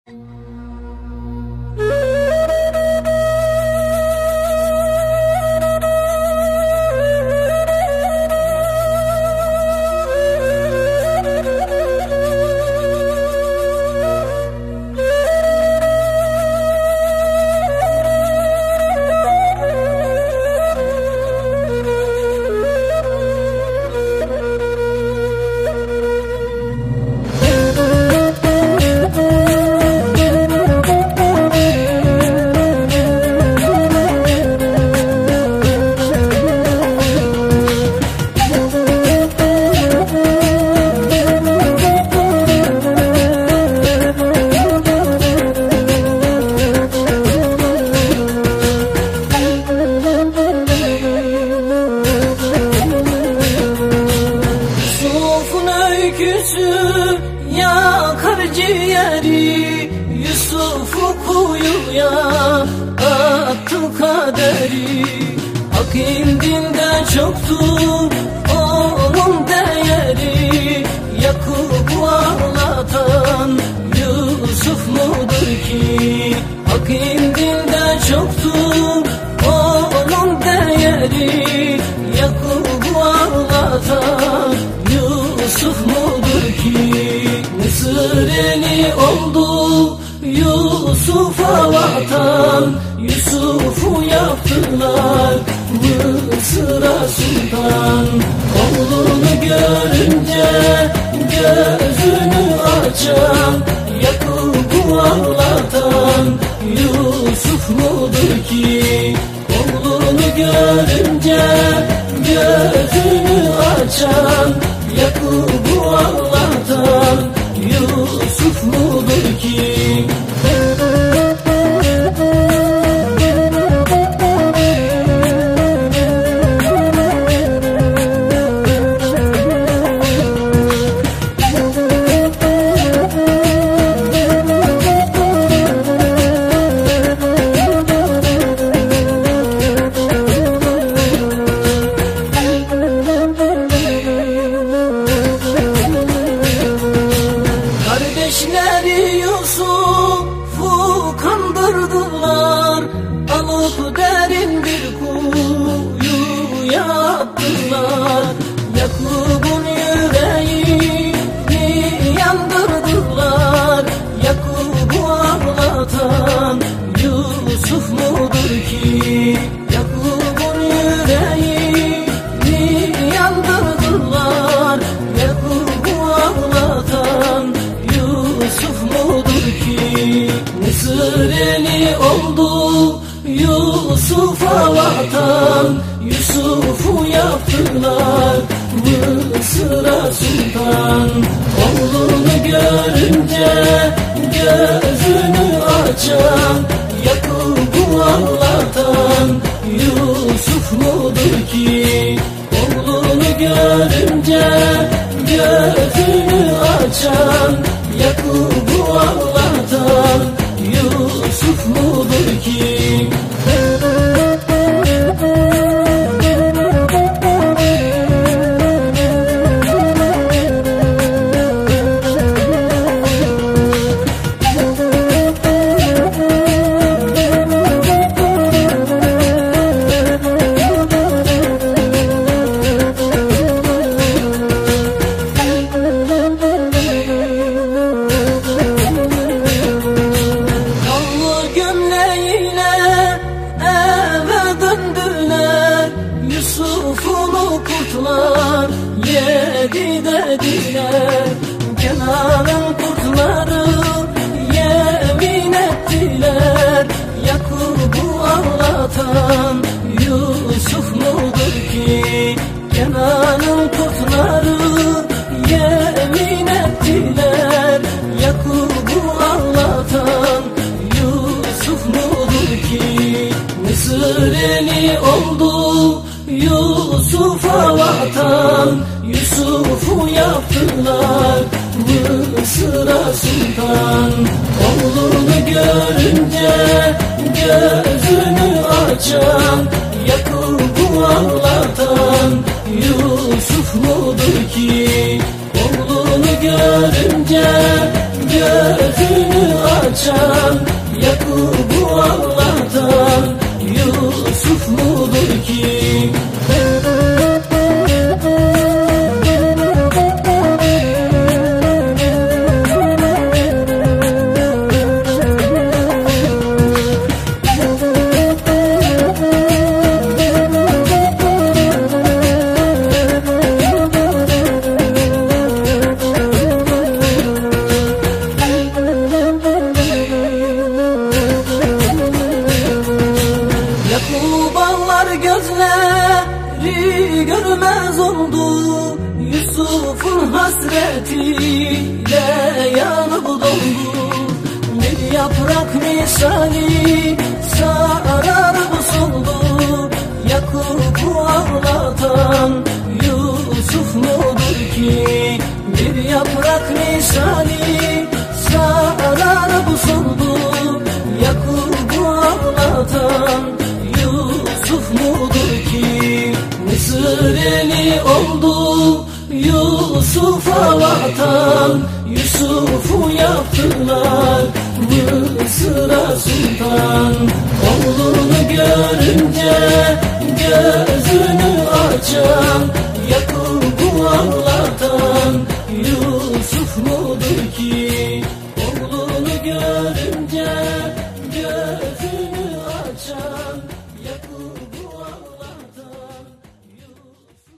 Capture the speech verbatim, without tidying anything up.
yakar ciğeri, Yusuf'u kuyuya attı kaderi. Hak indinde çoktur onun değeri, Yakup'u ağlatan Yusuf mudur ki? Hak indinde çoktur onun değeri, Yakup'u ağlatan Yusuf mudur ki? Mısır eli oldu Yusuf'a vatan, Yusuf'u yaptılar Mısır'a sultan. Oğlunu görünce gözünü açan, Yakup'u ağlatan Yusuf mudur ki? Oğlunu görünce gözünü açan, Yakup'u ağlatan Yusuf mudur ki? Kardeşleri Yusuf'u kandırdılar, alıp derin bir kuyuya attılar. Yakup'un yüreğini yandırdılar, Yakup'u ağlatan Yusuf mudur ki? Yakup'un yüreğini yandırdılar, Yakup'u ağlatan Yusuf mudur ki? Mısır eli oldu Yusuf'a vatan, Yusuf'u yaptılar Mısır'a sultan. Oğlunu görünce gözünü açan, Yakup'u ağlatan Yusuf mudur ki? Oğlunu görünce gözünü açan, Yakup'u ağlatan Yusuf mudur ki? Yusuf'unu kurtlar yedi dediler, Kenan'ın kurtları yemin ettiler. Yakup'u ağlatan Yusuf mudur ki? Kenan'ın kurtları yemin ettiler, Yakup'u ağlatan Yusuf mudur ki? Mısır eli oldu Yusuf'a vatan, Yusuf'u yaptılar Mısır'a sultan. Oğlunu görünce gözünü açan, Yakup'u ağlatan Yusuf mudur ki? Oğlunu görünce gözünü açan, Yakup'u ağlatan Yusuf mudur ki? Yakuballar gözleri görmez oldu, Yusuf'un hasretiyle yanıp doldu. Bir yaprak misali sararıp soldu, Yakup'u ağlatan Yusuf mudur ki? Bir yaprak misali sararıp soldu, Yakup'u ağlatan Yusuf mudur ki? Mısır eli oldu Yusuf'a vatan, Yusuf'u yaptılar Mısır'a sultan. Oğlunu görünce gözünü açan, Yakup'u ağlatan